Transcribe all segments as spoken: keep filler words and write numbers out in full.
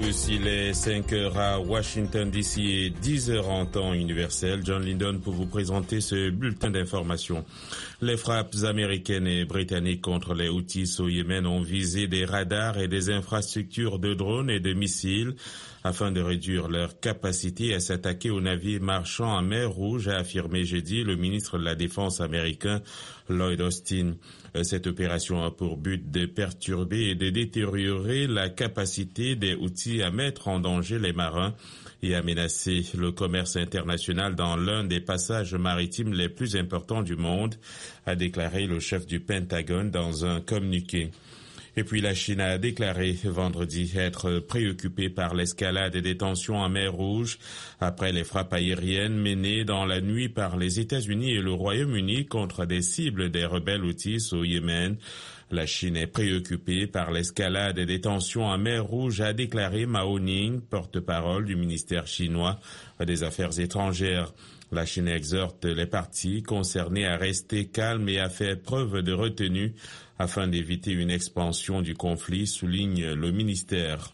tous, il est cinq heures à Washington D C et dix heures en temps universel. John Lyndon pour vous présenter ce bulletin d'information. Les frappes américaines et britanniques contre les Houthis au Yémen ont visé des radars et des infrastructures de drones et de missiles afin de réduire leur capacité à s'attaquer aux navires marchands en mer Rouge, a affirmé jeudi le ministre de la Défense américain Lloyd Austin. Cette opération a pour but de perturber et de détériorer la capacité des Houthis à mettre en danger les marins et à menacer le commerce international dans l'un des passages maritimes les plus importants du monde, a déclaré le chef du Pentagone dans un communiqué. Et puis la Chine a déclaré vendredi être préoccupée par l'escalade des tensions en mer Rouge après les frappes aériennes menées dans la nuit par les États-Unis et le Royaume-Uni contre des cibles des rebelles Houthis au Yémen. La Chine est préoccupée par l'escalade des tensions en mer Rouge, a déclaré Mao Ning, porte-parole du ministère chinois des Affaires étrangères. La Chine exhorte les parties concernées à rester calmes et à faire preuve de retenue afin d'éviter une expansion du conflit, souligne le ministère.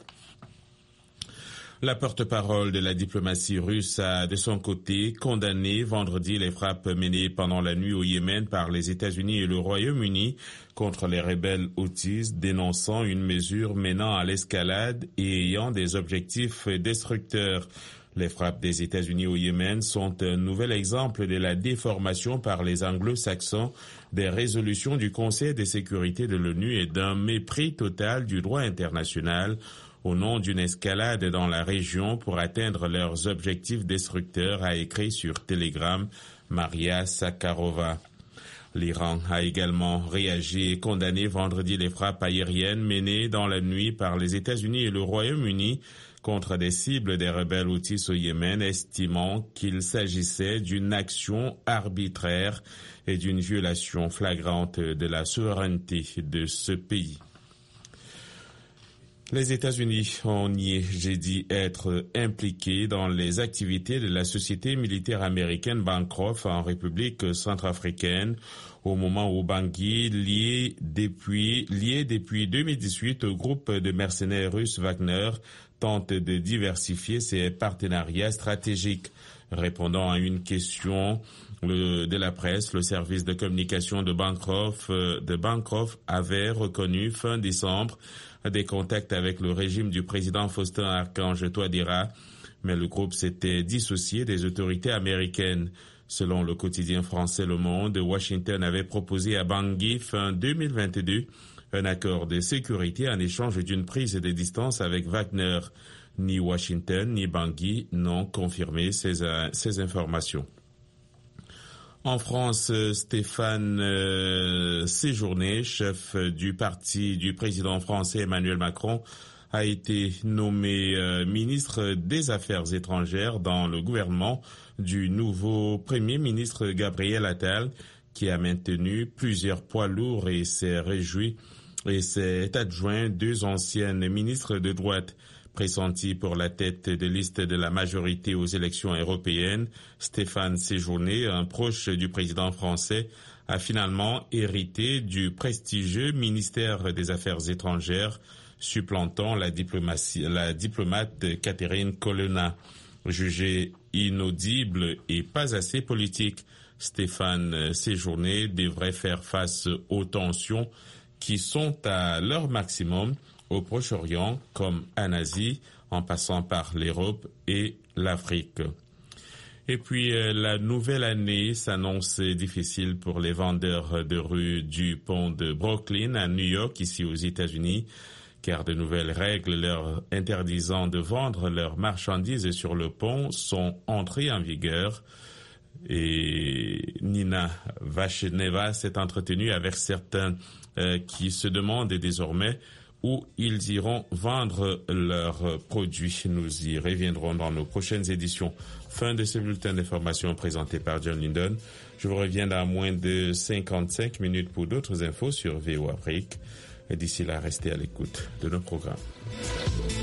La porte-parole de la diplomatie russe a, de son côté, condamné vendredi les frappes menées pendant la nuit au Yémen par les États-Unis et le Royaume-Uni contre les rebelles Houthis, dénonçant une mesure menant à l'escalade et ayant des objectifs destructeurs. Les frappes des États-Unis au Yémen sont un nouvel exemple de la déformation par les anglo-saxons des résolutions du Conseil de sécurité de l'ONU et d'un mépris total du droit international au nom d'une escalade dans la région pour atteindre leurs objectifs destructeurs, a écrit sur Telegram Maria Sakharova. L'Iran a également réagi et condamné vendredi les frappes aériennes menées dans la nuit par les États-Unis et le Royaume-Uni contre des cibles des rebelles Houthis au Yémen, estimant qu'il s'agissait d'une action arbitraire et d'une violation flagrante de la souveraineté de ce pays. Les États-Unis ont nié jeudi être impliqués dans les activités de la société militaire américaine Bancroft en République centrafricaine, au moment où Bangui, lié depuis, lié depuis deux mille dix-huit au groupe de mercenaires russes Wagner, tente de diversifier ses partenariats stratégiques. Répondant à une question le, de la presse, le service de communication de Bancroft, de Bancroft avait reconnu fin décembre des contacts avec le régime du président Faustin Archange Touadéra, mais le groupe s'était dissocié des autorités américaines. Selon le quotidien français Le Monde, Washington avait proposé à Bangui fin deux mille vingt-deux un accord de sécurité en échange d'une prise de distance avec Wagner. Ni Washington ni Bangui n'ont confirmé ces, ces informations. En France, Stéphane euh, Séjourné, chef du parti du président français Emmanuel Macron, a été nommé euh, ministre des Affaires étrangères dans le gouvernement du nouveau Premier ministre Gabriel Attal, qui a maintenu plusieurs poids lourds et s'est réjoui et s'est adjoint deux anciennes ministres de droite. Pressenti pour la tête de liste de la majorité aux élections européennes, Stéphane Séjourné, un proche du président français, a finalement hérité du prestigieux ministère des Affaires étrangères, supplantant la diplomatie, la diplomate Catherine Colonna. Jugé inaudible et pas assez politique, Stéphane Séjourné devrait faire face aux tensions qui sont à leur maximum au Proche-Orient comme en Asie, en passant par l'Europe et l'Afrique. Et puis, euh, la nouvelle année s'annonce difficile pour les vendeurs de rue du pont de Brooklyn à New York, ici aux États-Unis, car de nouvelles règles leur interdisant de vendre leurs marchandises sur le pont sont entrées en vigueur. Et Nina Vacheneva s'est entretenue avec certains euh, qui se demandent désormais où ils iront vendre leurs produits. Nous y reviendrons dans nos prochaines éditions. Fin de ce bulletin d'information présenté par John Lyndon. Je vous reviens dans moins de cinquante-cinq minutes pour d'autres infos sur V O Afrique. D'ici là, restez à l'écoute de nos programmes.